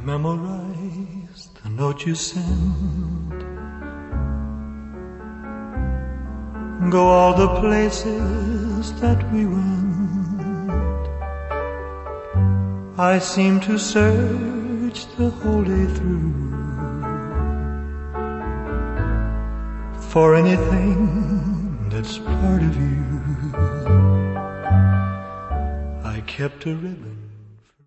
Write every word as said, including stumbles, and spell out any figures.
memorized the note you sent. Go all the places that we went. I seem to search the whole day through for anything that's part of you. I kept a ribbon